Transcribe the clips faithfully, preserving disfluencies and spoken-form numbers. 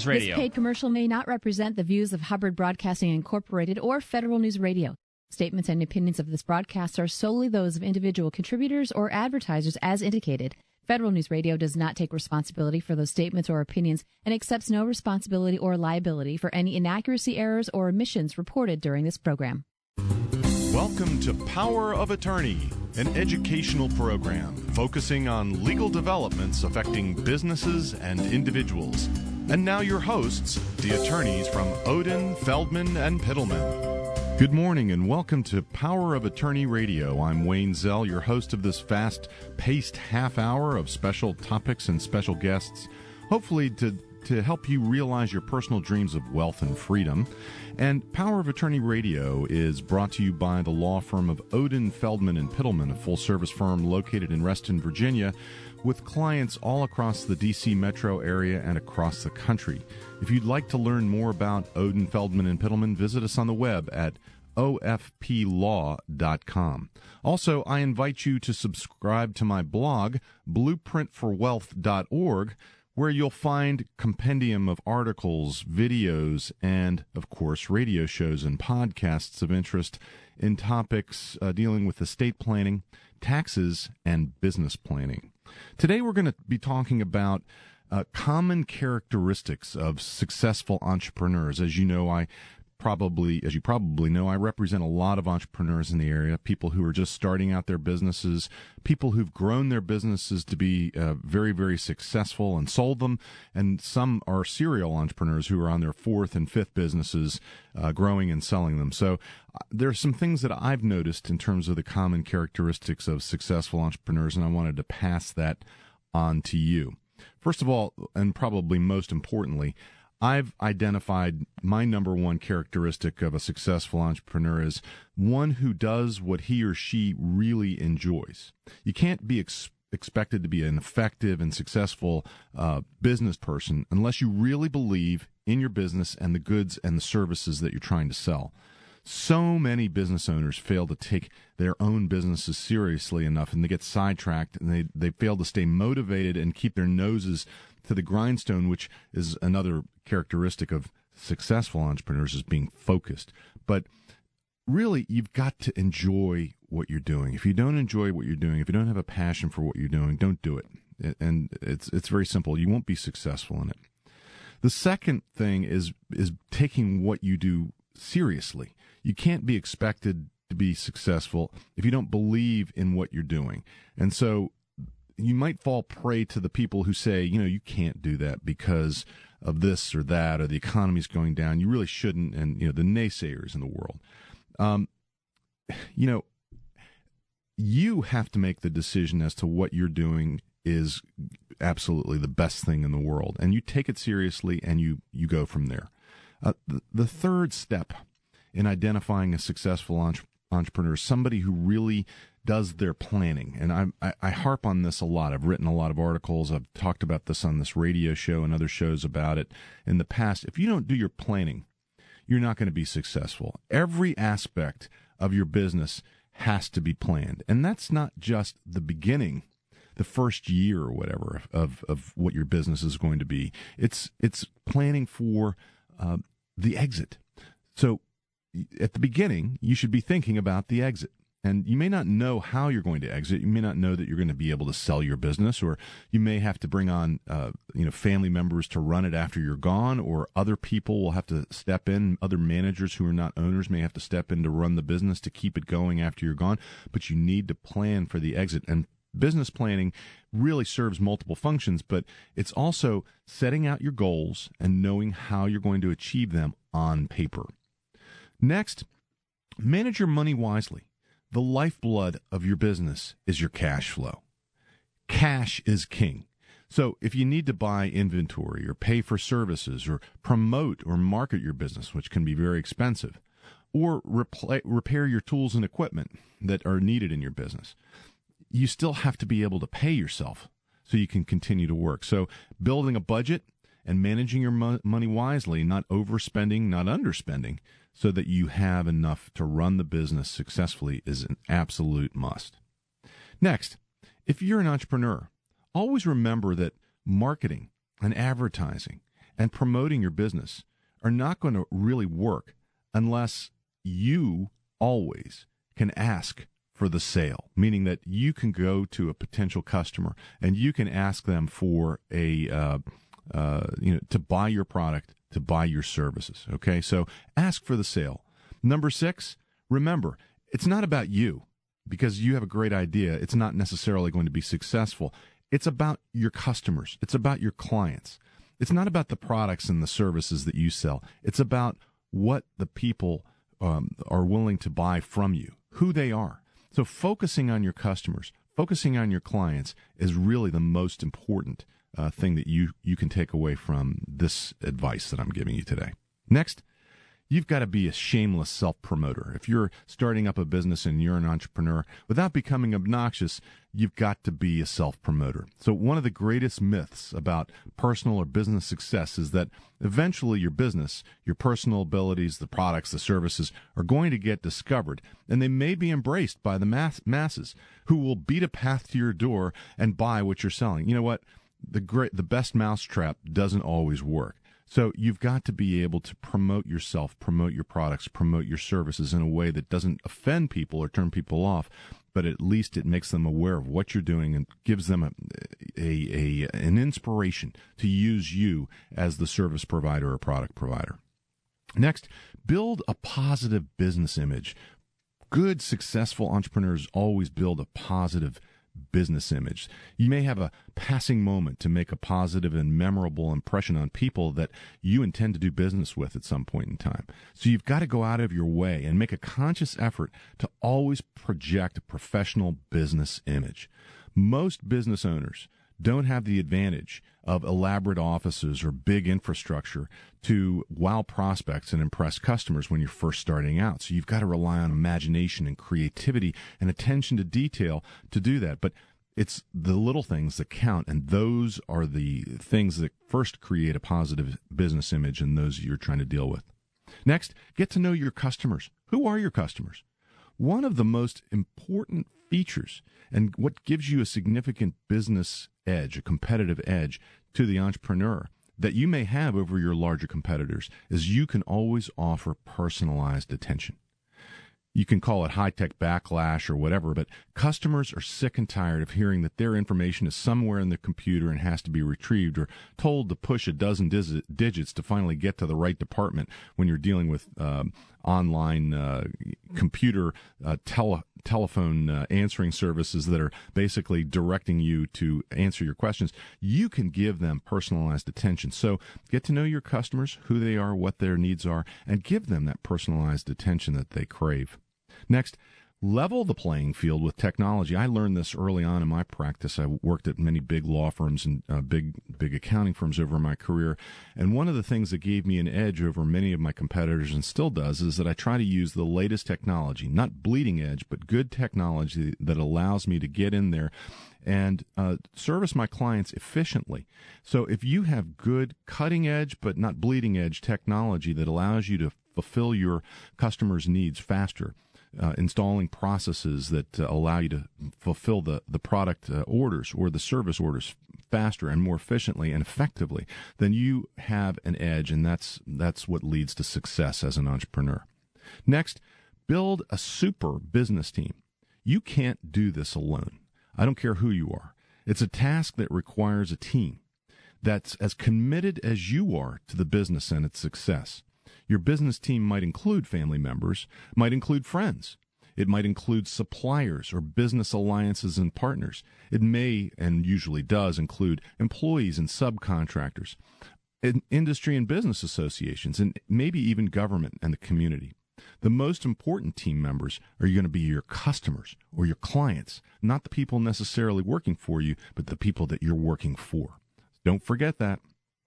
News Radio. This paid commercial may not represent the views of Hubbard Broadcasting Incorporated or Federal News Radio. Statements and opinions of this broadcast are solely those of individual contributors or advertisers as indicated. Federal News Radio does not take responsibility for those statements or opinions and accepts no responsibility or liability for any inaccuracy, errors, or omissions reported during this program. Welcome to Power of Attorney, an educational program focusing on legal developments affecting businesses and individuals. And now your hosts, the attorneys from Odin, Feldman, and Pittleman. Good morning and welcome to Power of Attorney Radio. I'm Wayne Zell, your host of this fast-paced half hour of special topics and special guests, hopefully to to help you realize your personal dreams of wealth and freedom. And Power of Attorney Radio is brought to you by the law firm of Odin, Feldman, and Pittleman, a full-service firm located in Reston, Virginia, with clients all across the D C metro area and across the country. If you'd like to learn more about Odin, Feldman, and Pittleman, visit us on the web at O F P law dot com. Also, I invite you to subscribe to my blog, blueprint for wealth dot org, where you'll find compendium of articles, videos, and, of course, radio shows and podcasts of interest in topics uh, dealing with estate planning, taxes, and business planning. Today we're going to be talking about uh, common characteristics of successful entrepreneurs. As you know, I Probably, as you probably know, I represent a lot of entrepreneurs in the area, people who are just starting out their businesses, people who've grown their businesses to be uh, very, very successful and sold them, and some are serial entrepreneurs who are on their fourth and fifth businesses, uh, growing and selling them. So uh, there are some things that I've noticed in terms of the common characteristics of successful entrepreneurs, and I wanted to pass that on to you. First of all, and probably most importantly, I've identified my number one characteristic of a successful entrepreneur is one who does what he or she really enjoys. You can't be ex- expected to be an effective and successful uh, business person unless you really believe in your business and the goods and the services that you're trying to sell. So many business owners fail to take their own businesses seriously enough, and they get sidetracked, and they, they fail to stay motivated and keep their noses to the grindstone, which is another characteristic of successful entrepreneurs, is being focused. But really, you've got to enjoy what you're doing. If you don't enjoy what you're doing, if you don't have a passion for what you're doing, don't do it. And it's it's very simple. You won't be successful in it. The second thing is is taking what you do seriously. You can't be expected to be successful if you don't believe in what you're doing. And so you might fall prey to the people who say, you know, you can't do that because of this or that, or the economy's going down. You really shouldn't. And, you know, the naysayers in the world. Um, you know, you have to make the decision as to what you're doing is absolutely the best thing in the world. And you take it seriously and you, you go from there. Uh, the, the third step in identifying a successful entre- entrepreneur, somebody who really does their planning. And I, I, I harp on this a lot. I've written a lot of articles. I've talked about this on this radio show and other shows about it in the past. If you don't do your planning, you're not going to be successful. Every aspect of your business has to be planned. And that's not just the beginning, the first year or whatever of, of what your business is going to be. It's, it's planning for uh, the exit. So at the beginning, you should be thinking about the exit. And you may not know how you're going to exit. You may not know that you're going to be able to sell your business, or you may have to bring on, uh, you know, family members to run it after you're gone, or other people will have to step in. Other managers who are not owners may have to step in to run the business to keep it going after you're gone. But you need to plan for the exit. And business planning really serves multiple functions, but it's also setting out your goals and knowing how you're going to achieve them on paper. Next, manage your money wisely. The lifeblood of your business is your cash flow. Cash is king. So if you need to buy inventory or pay for services or promote or market your business, which can be very expensive, or repla- repair your tools and equipment that are needed in your business, you still have to be able to pay yourself so you can continue to work. So building a budget and managing your mo- money wisely, not overspending, not underspending, so that you have enough to run the business successfully is an absolute must. Next, if you're an entrepreneur, always remember that marketing and advertising and promoting your business are not going to really work unless you always can ask for the sale, meaning that you can go to a potential customer and you can ask them for a, uh, uh, you know, to buy your product, to buy your services. Okay, so ask for the sale. Number six, remember, it's not about you because you have a great idea. It's not necessarily going to be successful. It's about your customers. It's about your clients. It's not about the products and the services that you sell. It's about what the people um, are willing to buy from you, who they are. So focusing on your customers, focusing on your clients is really the most important uh, thing that you, you can take away from this advice that I'm giving you today. Next, you've got to be a shameless self-promoter. If you're starting up a business and you're an entrepreneur, without becoming obnoxious, you've got to be a self-promoter. So one of the greatest myths about personal or business success is that eventually your business, your personal abilities, the products, the services are going to get discovered, and they may be embraced by the mass- masses who will beat a path to your door and buy what you're selling. You know what? The great, the best mousetrap doesn't always work. So you've got to be able to promote yourself, promote your products, promote your services in a way that doesn't offend people or turn people off, but at least it makes them aware of what you're doing and gives them a, a, a an inspiration to use you as the service provider or product provider. Next, build a positive business image. Good, successful entrepreneurs always build a positive business image. You may have a passing moment to make a positive and memorable impression on people that you intend to do business with at some point in time. So you've got to go out of your way and make a conscious effort to always project a professional business image. Most business owners don't have the advantage of elaborate offices or big infrastructure to wow prospects and impress customers when you're first starting out. So you've got to rely on imagination and creativity and attention to detail to do that. But it's the little things that count, and those are the things that first create a positive business image and those you're trying to deal with. Next, get to know your customers. Who are your customers? One of the most important features and what gives you a significant business edge, a competitive edge to the entrepreneur that you may have over your larger competitors is you can always offer personalized attention. You can call it high-tech backlash or whatever, but customers are sick and tired of hearing that their information is somewhere in the computer and has to be retrieved, or told to push a dozen diz- digits to finally get to the right department when you're dealing with um, online uh, computer uh, tele- telephone uh, answering services that are basically directing you to answer your questions. You can give them personalized attention. So get to know your customers, who they are, what their needs are, and give them that personalized attention that they crave. Next, level the playing field with technology. I learned this early on in my practice. I worked at many big law firms and uh, big big accounting firms over my career. And one of the things that gave me an edge over many of my competitors, and still does, is that I try to use the latest technology, not bleeding edge, but good technology that allows me to get in there and uh, service my clients efficiently. So if you have good cutting edge but not bleeding edge technology that allows you to fulfill your customers' needs faster, Uh, installing processes that uh, allow you to fulfill the, the product uh, orders or the service orders faster and more efficiently and effectively, then you have an edge, and that's that's what leads to success as an entrepreneur. Next, build a super business team. You can't do this alone. I don't care who you are. It's a task that requires a team that's as committed as you are to the business and its success. Your business team might include family members, might include friends. It might include suppliers or business alliances and partners. It may, and usually does, include employees and subcontractors, in industry and business associations, and maybe even government and the community. The most important team members are going to be your customers or your clients, not the people necessarily working for you, but the people that you're working for. Don't forget that.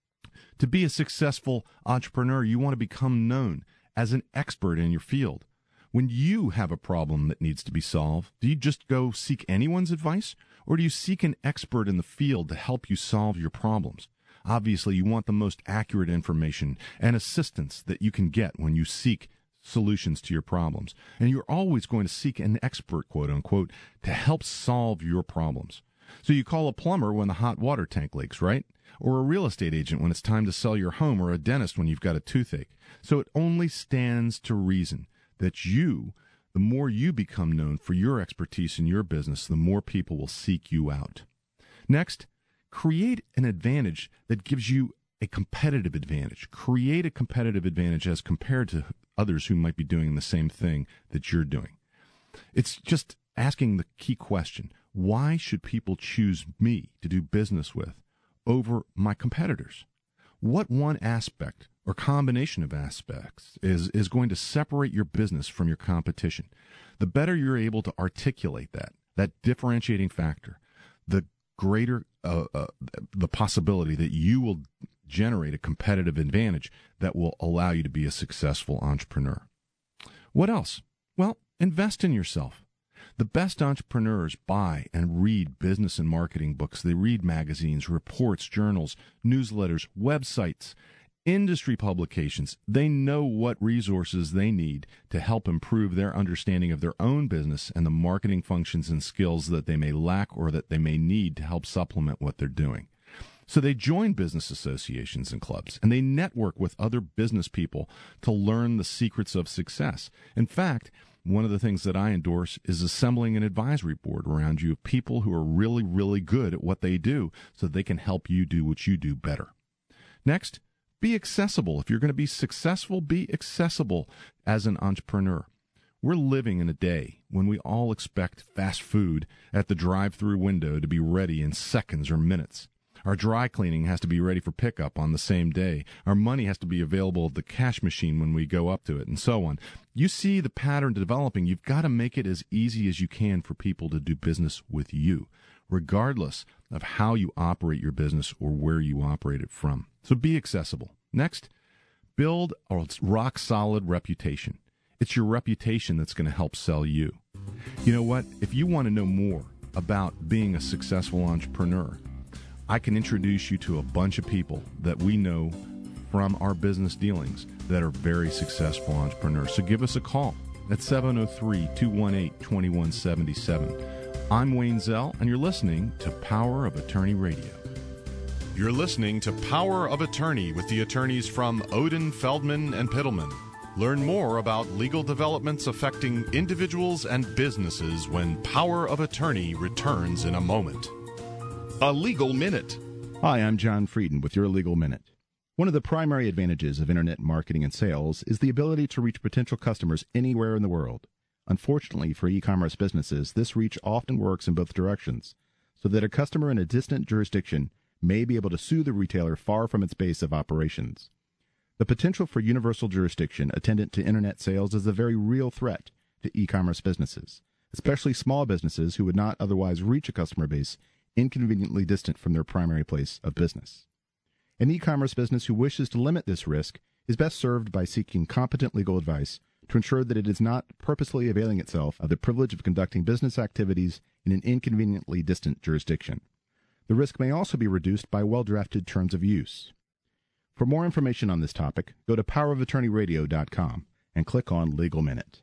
To be a successful entrepreneur, you want to become known as an expert in your field. When you have a problem that needs to be solved, do you just go seek anyone's advice, or do you seek an expert in the field to help you solve your problems? Obviously, you want the most accurate information and assistance that you can get when you seek solutions to your problems. And you're always going to seek an expert, quote unquote, to help solve your problems. So you call a plumber when the hot water tank leaks, right? Or a real estate agent when it's time to sell your home, or a dentist when you've got a toothache. So it only stands to reason that you, the more you become known for your expertise in your business, the more people will seek you out. Next, create an advantage that gives you a competitive advantage. Create a competitive advantage as compared to others who might be doing the same thing that you're doing. It's just asking the key question: why should people choose me to do business with over my competitors? What one aspect or combination of aspects is, is going to separate your business from your competition? The better you're able to articulate that, that differentiating factor, the greater uh, uh, the possibility that you will generate a competitive advantage that will allow you to be a successful entrepreneur. What else? Well, invest in yourself. The best entrepreneurs buy and read business and marketing books. They read magazines, reports, journals, newsletters, websites, industry publications. They know what resources they need to help improve their understanding of their own business and the marketing functions and skills that they may lack or that they may need to help supplement what they're doing. So they join business associations and clubs, and they network with other business people to learn the secrets of success. In fact, one of the things that I endorse is assembling an advisory board around you of people who are really, really good at what they do so they can help you do what you do better. Next, be accessible. If you're going to be successful, be accessible as an entrepreneur. We're living in a day when we all expect fast food at the drive-through window to be ready in seconds or minutes. Our dry cleaning has to be ready for pickup on the same day. Our money has to be available at the cash machine when we go up to it, and so on. You see the pattern developing. You've got to make it as easy as you can for people to do business with you, regardless of how you operate your business or where you operate it from. So be accessible. Next, build a rock-solid reputation. It's your reputation that's going to help sell you. You know what? If you want to know more about being a successful entrepreneur, I can introduce you to a bunch of people that we know from our business dealings that are very successful entrepreneurs. So give us a call at seven oh three, two one eight, two one seven seven. I'm Wayne Zell, and you're listening to Power of Attorney Radio. You're listening to Power of Attorney with the attorneys from Odin, Feldman, and Pittleman. Learn more about legal developments affecting individuals and businesses when Power of Attorney returns in a moment. A Legal Minute. Hi, I'm John Frieden with your Legal Minute. One of the primary advantages of internet marketing and sales is the ability to reach potential customers anywhere in the world. Unfortunately for e-commerce businesses, this reach often works in both directions, so that a customer in a distant jurisdiction may be able to sue the retailer far from its base of operations. The potential for universal jurisdiction attendant to internet sales is a very real threat to e-commerce businesses, especially small businesses who would not otherwise reach a customer base inconveniently distant from their primary place of business. An e-commerce business who wishes to limit this risk is best served by seeking competent legal advice to ensure that it is not purposely availing itself of the privilege of conducting business activities in an inconveniently distant jurisdiction. The risk may also be reduced by well-drafted terms of use. For more information on this topic, go to power of attorney radio dot com and click on Legal Minute.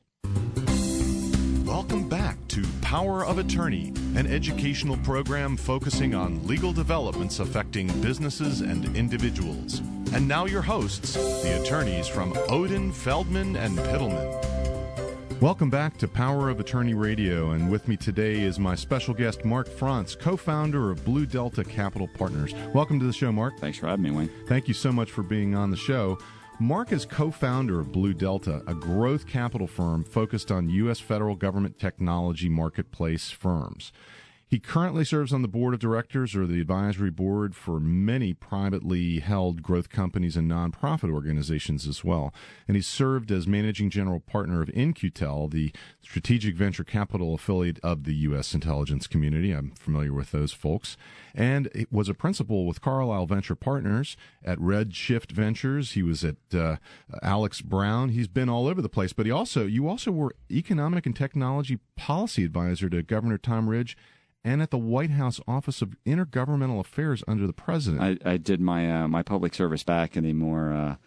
Welcome back to Power of Attorney, an educational program focusing on legal developments affecting businesses and individuals. And now your hosts, the attorneys from Odin, Feldman, and Pittleman. Welcome back to Power of Attorney Radio, and with me today is my special guest, Mark Frantz, co-founder of Blue Delta Capital Partners. Welcome to the show, Mark. Thanks for having me, Wayne. Thank you so much for being on the show. Mark is co-founder of Blue Delta, a growth capital firm focused on U S federal government technology marketplace firms. He currently serves on the board of directors or the advisory board for many privately held growth companies and nonprofit organizations as well. And he's served as managing general partner of In Q Tel, the strategic venture capital affiliate of the U S intelligence community. I'm familiar with those folks. And it was a principal with Carlyle Venture Partners at Redshift Ventures. He was at uh, Alex Brown. He's been all over the place. But he also, you also were economic and technology policy advisor to Governor Tom Ridge and at the White House Office of Intergovernmental Affairs under the president. I, I did my uh, my public service back in the more uh,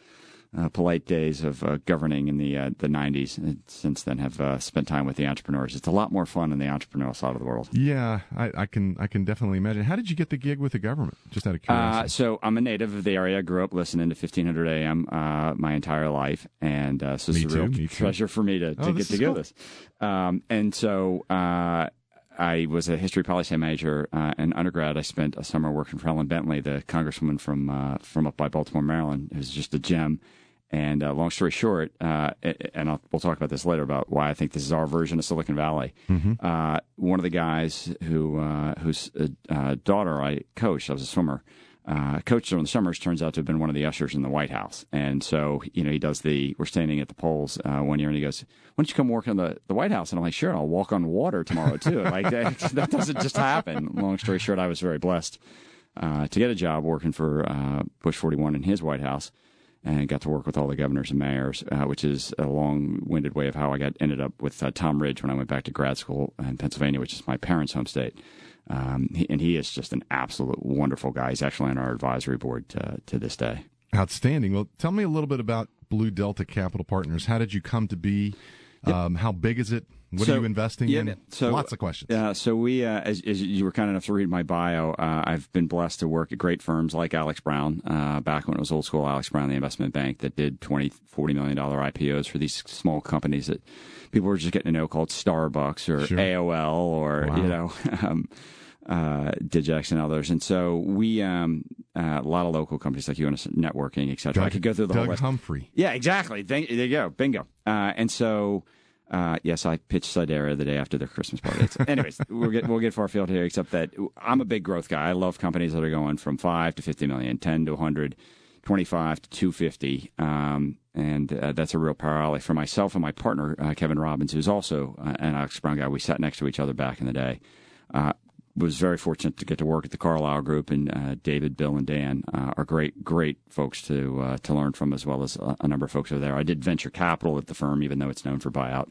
uh, polite days of uh, governing in the uh, the nineties, and since then have uh, spent time with the entrepreneurs. It's a lot more fun on the entrepreneurial side of the world. Yeah, I, I can I can definitely imagine. How did you get the gig with the government? Just out of curiosity. Uh, so I'm a native of the area. I grew up listening to fifteen hundred A M uh, my entire life, and uh, so it's a real pleasure for me to, to oh, get to do cool. this. Um, and so uh, I was a history policy major uh, in undergrad. I spent a summer working for Ellen Bentley, the congresswoman from uh, from up by Baltimore, Maryland, who's just a gem. And uh, long story short, uh, and I'll, we'll talk about this later about why I think this is our version of Silicon Valley. Mm-hmm. Uh, one of the guys who uh, whose uh, daughter I coached, I was a swimmer, uh, coached during the summers, turns out to have been one of the ushers in the White House. And so, you know, he does the, we're standing at the polls uh, one year, and he goes, why don't you come work in the, the White House? And I'm like, sure, I'll walk on water tomorrow, too. Like, that, that doesn't just happen. Long story short, I was very blessed uh, to get a job working for uh, Bush forty-one in his White House. And got to work with all the governors and mayors, uh, which is a long-winded way of how I got ended up with uh, Tom Ridge when I went back to grad school in Pennsylvania, which is my parents' home state. Um, he, and he is just an absolute wonderful guy. He's actually on our advisory board to, to this day. Outstanding. Well, tell me a little bit about Blue Delta Capital Partners. How did you come to be? Yep. Um, how big is it? What so, are you investing yeah, in? So, Lots of questions. Uh, so we, uh, as, as you were kind enough to read my bio, uh, I've been blessed to work at great firms like Alex Brown, uh, back when it was old school Alex Brown, the investment bank that did twenty, forty million dollars I P Os for these small companies that people were just getting to know called Starbucks or sure. A O L or, wow. you know, um, uh, Digex and others. And so we, um, uh, a lot of local companies like U N S Networking, et cetera. Doug, I could go through the Doug whole list. Humphrey. Yeah, exactly. There you go. Bingo. Uh, and so... Uh, yes, I pitched Sidera the day after their Christmas party. So anyways, we'll get we'll get far afield here, except that I'm a big growth guy. I love companies that are going from five to fifty million, ten to one hundred, twenty-five to two fifty, um, and uh, that's a real power alley for myself and my partner uh, Kevin Robbins, who's also uh, an Alex Brown guy. We sat next to each other back in the day. Uh, was very fortunate to get to work at the Carlyle Group, and uh, David, Bill, and Dan uh, are great, great folks to uh, to learn from, as well as a, a number of folks over there. I did venture capital at the firm, even though it's known for buyout.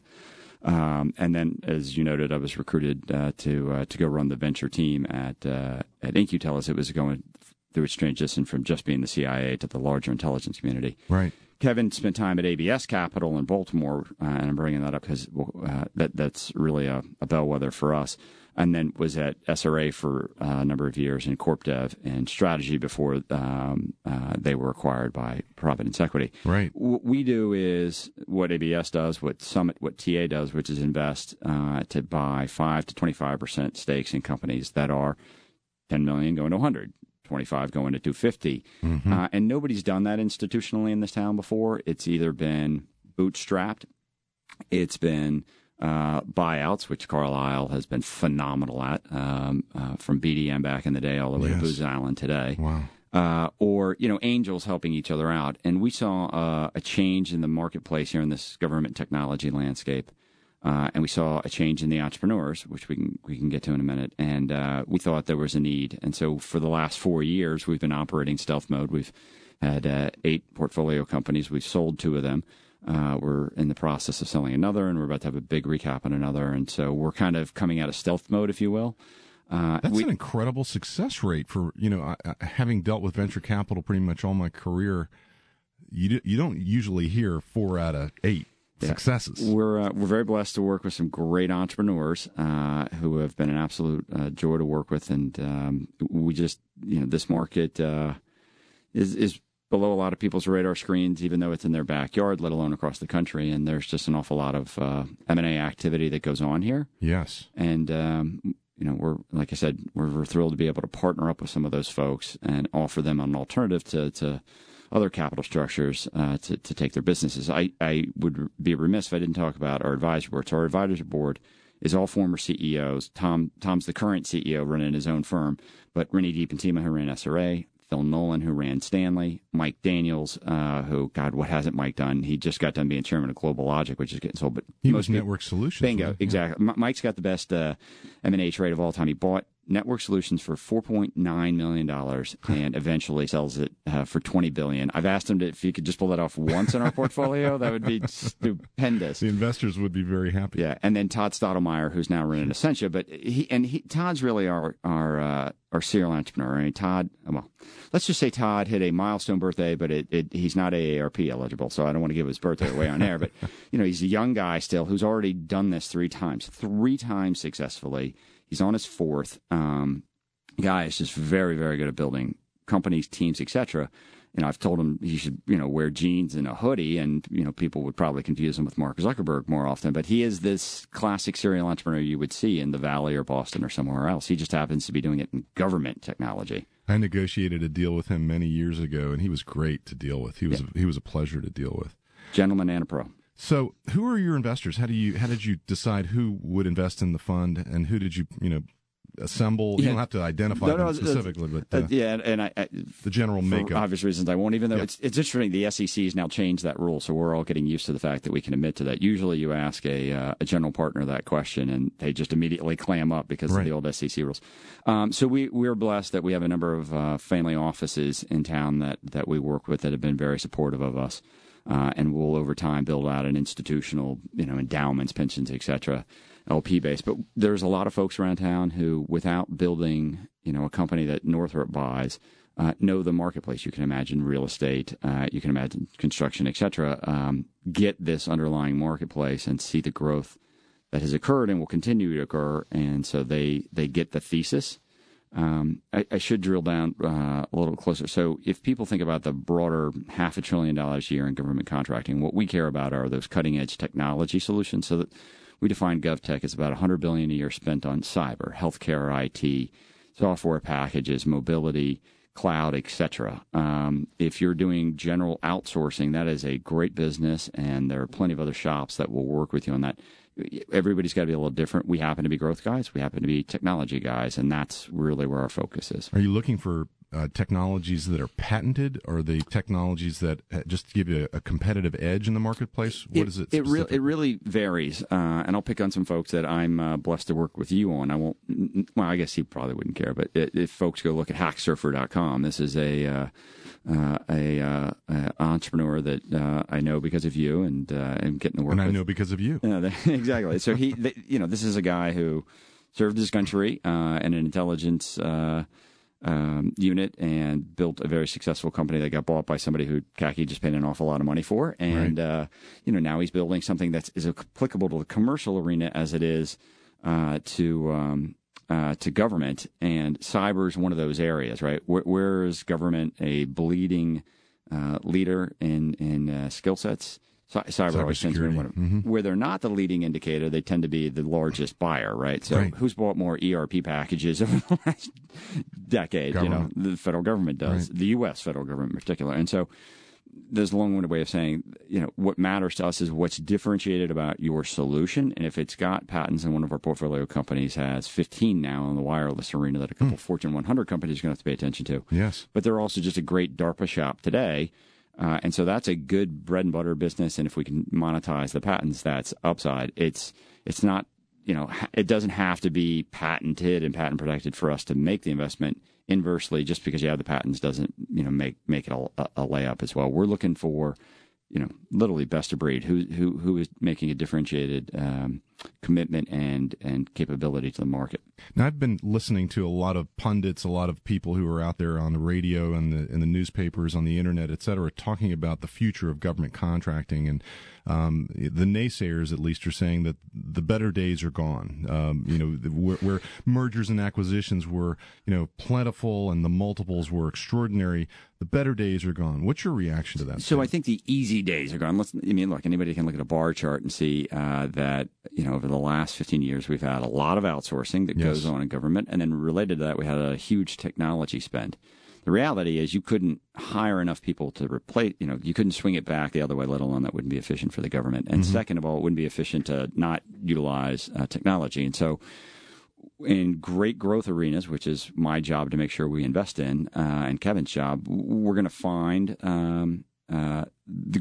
Um, and then, as you noted, I was recruited uh, to uh, to go run the venture team at uh, at InQtel as it was going through its transition from just being the C I A to the larger intelligence community. Right. Kevin spent time at A B S Capital in Baltimore, uh, and I'm bringing that up because uh, that that's really a, a bellwether for us. And then was at S R A for uh, a number of years in Corp Dev and strategy before um, uh, they were acquired by Providence Equity. Right. What we do is what A B S does, what Summit, what T A does, which is invest uh, to buy five to twenty-five percent stakes in companies that are ten million going to one hundred, twenty-five going to two fifty. Mm-hmm. Uh, and nobody's done that institutionally in this town before. It's either been bootstrapped, it's been Uh, buyouts, which Carlyle has been phenomenal at, um, uh, from B D M back in the day all the way yes. to Booz Allen today. Wow. Uh, or, you know, angels helping each other out. And we saw uh, a change in the marketplace here in this government technology landscape. Uh, and we saw a change in the entrepreneurs, which we can we can get to in a minute. And uh, we thought there was a need. And so for the last four years, we've been operating stealth mode. We've had uh, eight portfolio companies. We've sold two of them. Uh, we're in the process of selling another, and we're about to have a big recap on another. And so we're kind of coming out of stealth mode, if you will. Uh, That's we, an incredible success rate for, you know, I, I, having dealt with venture capital pretty much all my career. You do, you don't usually hear four out of eight yeah. successes. We're uh, we're very blessed to work with some great entrepreneurs uh, who have been an absolute uh, joy to work with, and um, we just, you know, this market uh, is is. below a lot of people's radar screens, even though it's in their backyard, let alone across the country. And there's just an awful lot of uh, M and A activity that goes on here. Yes. And, um, you know, we're, like I said, we're, we're thrilled to be able to partner up with some of those folks and offer them an alternative to, to other capital structures uh, to, to take their businesses. I, I would be remiss if I didn't talk about our advisory board. So our advisory board is all former C E Os. Tom Tom's the current C E O running his own firm, but Rennie DiPentima, who ran S R A, Phil Nolan, who ran Stanley, Mike Daniels, uh, who, God, what hasn't Mike done? He just got done being chairman of Global Logic, which is getting sold. But he most was Network Solutions. Bingo, right? exactly. Yeah. Mike's got the best uh, M and A trade of all time. He bought network solutions for four point nine million dollars and eventually sells it uh, for twenty billion dollars. I've asked him to, if he could just pull that off once in our portfolio, that would be stupendous. The investors would be very happy. Yeah, and then Todd Stottlemyre, who's now running Essentia, but he and he, Todd's really our our uh, our serial entrepreneur. I mean, Todd, well, let's just say Todd hit a milestone birthday, but it, it he's not A A R P eligible, so I don't want to give his birthday away on air. But you know, he's a young guy still who's already done this three times, three times successfully. He's on his fourth. Um, guy is just very, very good at building companies, teams, et cetera. You know, I've told him he should, you know, wear jeans and a hoodie, and you know, people would probably confuse him with Mark Zuckerberg more often. But he is this classic serial entrepreneur you would see in the Valley or Boston or somewhere else. He just happens to be doing it in government technology. I negotiated a deal with him many years ago, and he was great to deal with. He was yeah. a, he was a pleasure to deal with. Gentleman and a pro. So, who are your investors? How do you how did you decide who would invest in the fund, and who did you you know assemble? You yeah. don't have to identify no, them no, specifically, uh, but uh, uh, yeah, and I, I the general for makeup. obvious reasons I won't. Even though yeah. it's it's interesting, the S E C has now changed that rule, so we're all getting used to the fact that we can admit to that. Usually, you ask a uh, a general partner that question, and they just immediately clam up because right. of the old S E C rules. Um, so we we're blessed that we have a number of uh, family offices in town that that we work with that have been very supportive of us. Uh, and we'll over time build out an institutional, you know, endowments, pensions, et cetera, L P base. But there's a lot of folks around town who, without building, you know, a company that Northrop buys, uh, know the marketplace. You can imagine real estate, uh, you can imagine construction, et cetera. Um, get this underlying marketplace and see the growth that has occurred and will continue to occur. And so they they get the thesis. Um, I, I should drill down uh, a little closer. So if people think about the broader half a trillion dollars a year in government contracting, what we care about are those cutting-edge technology solutions. So that we define GovTech as about one hundred billion dollars a year spent on cyber, healthcare, I T, software packages, mobility, cloud, et cetera. Um, if you're doing general outsourcing, that is a great business, and there are plenty of other shops that will work with you on that. Everybody's got to be a little different. We happen to be growth guys. We happen to be technology guys, and that's really where our focus is. Are you looking for uh, technologies that are patented, or are they technologies that just give you a, a competitive edge in the marketplace? What it, is it? It, re- it really varies, uh, and I'll pick on some folks that I'm uh, blessed to work with you on. I won't. Well, I guess he probably wouldn't care, but if folks go look at hack surfer dot com, this is a uh, uh, a, uh, a entrepreneur that uh, I know because of you, and uh, I'm getting to work. And with. I know because of you. Yeah, exactly. So he, the, you know, this is a guy who served his country uh, in an intelligence uh, um, unit and built a very successful company that got bought by somebody who C A C I just paid an awful lot of money for. And, right. uh, you know, now he's building something that's as applicable to the commercial arena as it is uh, to um, uh, to government. And cyber is one of those areas, right? Where, where is government a bleeding uh, leader in, in uh, skill sets? Cyber always tends to be one of them. Mm-hmm. Where they're not the leading indicator, they tend to be the largest buyer, right? So right. who's bought more E R P packages over the last decade? Government. You know, the federal government does, right. the U S federal government in particular. And so there's a long-winded way of saying, you know, what matters to us is what's differentiated about your solution. And if it's got patents, and one of our portfolio companies has fifteen now in the wireless arena that a couple mm. Fortune one hundred companies are going to have to pay attention to. Yes. But they're also just a great DARPA shop today. Uh, and so that's a good bread and butter business. And if we can monetize the patents, that's upside. It's it's not, you know, it doesn't have to be patented and patent protected for us to make the investment. Inversely, just because you have the patents doesn't, you know, make make it a, a layup as well. We're looking for, you know, literally best of breed. Who who who is making a differentiated um, commitment and and capability to the market. Now, I've been listening to a lot of pundits, a lot of people who are out there on the radio and the in the newspapers, on the internet, et cetera, talking about the future of government contracting. And um, the naysayers, at least, are saying that the better days are gone. Um, you know, where, where mergers and acquisitions were, you know, plentiful and the multiples were extraordinary. The better days are gone. What's your reaction to that? So I think the easy days are gone. Let's, I mean, look, anybody can look at a bar chart and see uh, that, you know, over the last fifteen years, we've had a lot of outsourcing that yes. goes on in government. And then related to that, we had a huge technology spend. The reality is you couldn't hire enough people to replace, you know, you couldn't swing it back the other way, let alone that wouldn't be efficient for the government. And mm-hmm. second of all, it wouldn't be efficient to not utilize uh, technology. And so in great growth arenas, which is my job to make sure we invest in, uh, and Kevin's job, we're going to find um, uh, the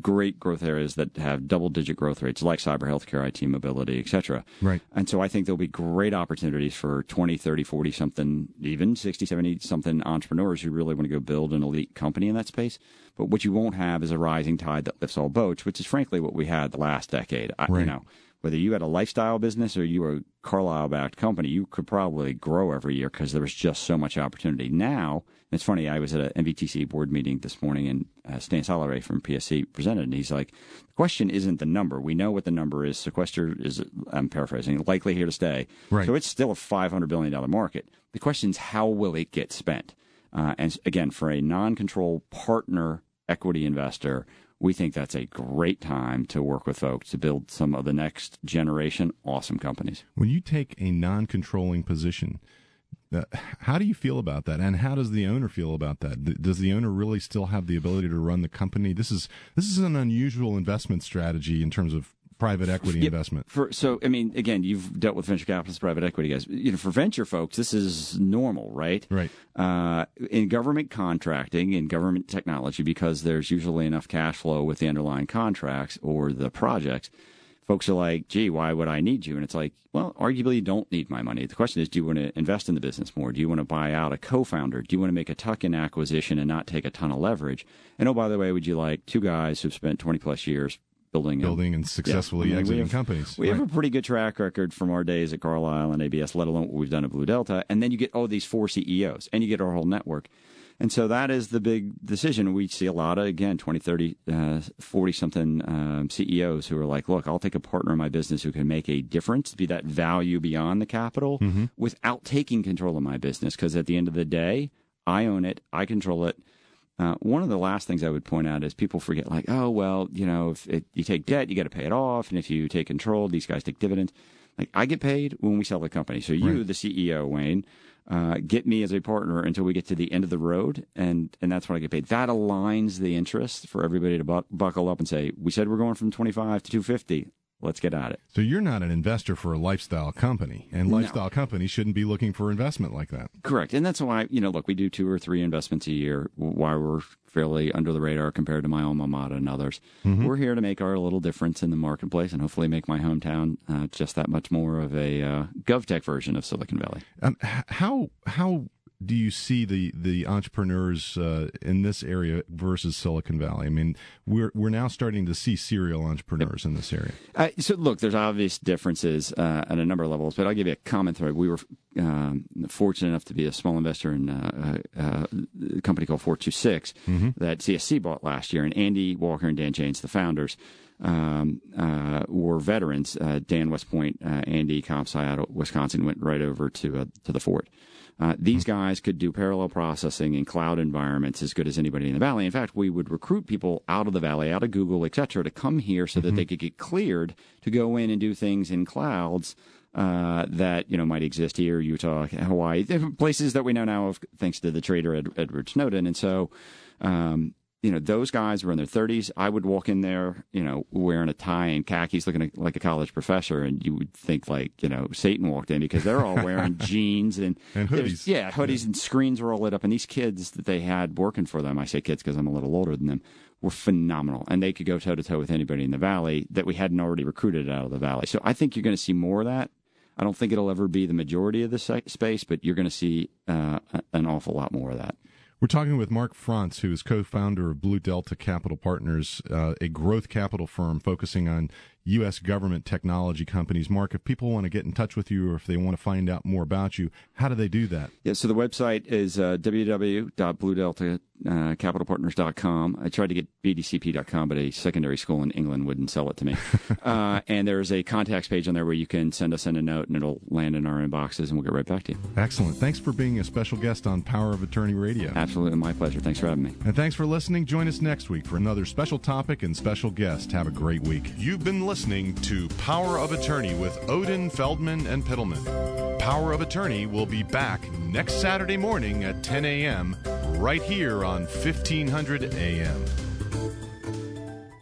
great growth areas that have double-digit growth rates, like cyber, healthcare, I T, mobility, et cetera. Right. And so I think there'll be great opportunities for twenty, thirty, forty-something, even sixty, seventy-something entrepreneurs who really want to go build an elite company in that space. But what you won't have is a rising tide that lifts all boats, which is frankly what we had the last decade. I, right. You know, whether you had a lifestyle business or you were a Carlyle-backed company, you could probably grow every year because there was just so much opportunity. Now, it's funny, I was at an N V T C board meeting this morning, and uh, Stan Salare from P S C presented, and he's like, the question isn't the number. We know what the number is. Sequester is, I'm paraphrasing, likely here to stay. Right. So it's still a five hundred billion dollars market. The question is, how will it get spent? Uh, and again, for a non-control partner equity investor, we think that's a great time to work with folks to build some of the next generation awesome companies. When you take a non-controlling position, uh, how do you feel about that? And how does the owner feel about that? Does the owner really still have the ability to run the company? This is this is an unusual investment strategy in terms of private equity yeah, investment. For, so, I mean, again, you've dealt with venture capitalists, private equity guys. You know, for venture folks, this is normal, right? Right. Uh, in government contracting, in government technology, because there's usually enough cash flow with the underlying contracts or the projects, folks are like, gee, why would I need you? And it's like, well, arguably you don't need my money. The question is, do you want to invest in the business more? Do you want to buy out a co-founder? Do you want to make a tuck-in acquisition and not take a ton of leverage? And oh, by the way, would you like two guys who've spent twenty plus years building building and successfully yeah, I mean, exiting have, companies. We right. have a pretty good track record from our days at Carlyle and A B S, let alone what we've done at Blue Delta. And then you get, oh, these four C E Os, and you get our whole network. And so that is the big decision. We see a lot of, again, twenty, thirty, forty-something um, C E Os who are like, look, I'll take a partner in my business who can make a difference, be that value beyond the capital, mm-hmm. without taking control of my business. Because at the end of the day, I own it, I control it. Uh, one of the last things I would point out is people forget, like, oh, well, you know, if it, you take debt, you got to pay it off. And if you take control, these guys take dividends. Like, I get paid when we sell the company. So you, right. the C E O, Wayne, uh, get me as a partner until we get to the end of the road. And, and that's when I get paid. That aligns the interest for everybody to bu- buckle up and say, we said we're going from twenty-five to two fifty. Let's get at it. So you're not an investor for a lifestyle company, and lifestyle no. companies shouldn't be looking for investment like that. Correct. And that's why, you know, look, we do two or three investments a year, why we're fairly under the radar compared to my alma mater and others. Mm-hmm. We're here to make our little difference in the marketplace and hopefully make my hometown uh, just that much more of a uh, GovTech version of Silicon Valley. Um, how how do you see the the entrepreneurs uh, in this area versus Silicon Valley? I mean, we're we're now starting to see serial entrepreneurs in this area. Uh, so, look, there's obvious differences uh, at a number of levels, but I'll give you a common thread. We were um, fortunate enough to be a small investor in uh, uh, a company called four two six mm-hmm. that C S C bought last year, and Andy Walker and Dan Janes, the founders, um, uh, were veterans. Uh, Dan West Point, uh, Andy CompSci out of Wisconsin, went right over to uh, to the fort. Uh, these guys could do parallel processing in cloud environments as good as anybody in the Valley. In fact, we would recruit people out of the Valley, out of Google, et cetera, to come here so that mm-hmm. they could get cleared to go in and do things in clouds uh, that, you know, might exist here, Utah, Hawaii, places that we know now of thanks to the trader Ed, Edward Snowden. And so, um, you know, those guys were in their thirties. I would walk in there, you know, wearing a tie and khakis, looking like a college professor, and you would think like, you know, Satan walked in because they're all wearing jeans and, and hoodies. Yeah, hoodies yeah. and screens were all lit up. And these kids that they had working for them, I say kids because I'm a little older than them, were phenomenal. And they could go toe to toe with anybody in the Valley that we hadn't already recruited out of the Valley. So I think you're going to see more of that. I don't think it'll ever be the majority of the space, but you're going to see uh, an awful lot more of that. We're talking with Mark Frantz, who is co-founder of Blue Delta Capital Partners, uh, a growth capital firm focusing on U S government technology companies. Mark, if people want to get in touch with you or if they want to find out more about you, how do they do that? Yeah, so the website is uh, w w w dot blue delta capital partners dot com. I tried to get b d c p dot com, but a secondary school in England wouldn't sell it to me. uh, and there's a contacts page on there where you can send us in a note, and it'll land in our inboxes, and we'll get right back to you. Excellent. Thanks for being a special guest on Power of Attorney Radio. Absolutely, my pleasure. Thanks for having me. And thanks for listening. Join us next week for another special topic and special guest. Have a great week. You've been listening to Power of Attorney with Odin, Feldman, and Pittleman. Power of Attorney will be back next Saturday morning at ten a.m. right here on fifteen hundred A M.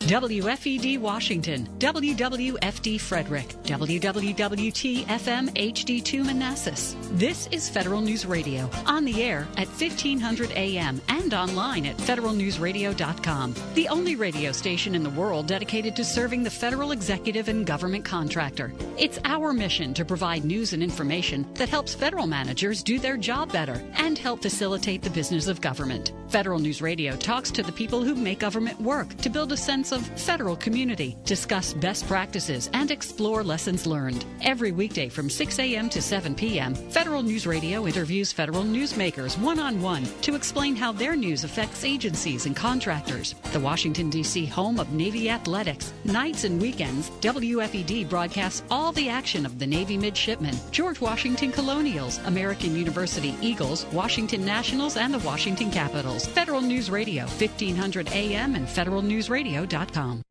W F E D Washington, W W F D Frederick, W W W T F M H D two Manassas. This is Federal News Radio, on the air at fifteen hundred A M and online at federal news radio dot com. The only radio station in the world dedicated to serving the federal executive and government contractor. It's our mission to provide news and information that helps federal managers do their job better and help facilitate the business of government. Federal News Radio talks to the people who make government work to build a sense of federal community, discuss best practices, and explore lessons learned. Every weekday from six A M to seven P M, Federal News Radio interviews federal newsmakers one-on-one to explain how their news affects agencies and contractors. The Washington, D C home of Navy athletics. Nights and weekends, W F E D broadcasts all the action of the Navy midshipmen, George Washington Colonials, American University Eagles, Washington Nationals, and the Washington Capitals. Federal News Radio, fifteen hundred A M and federal news radio dot com.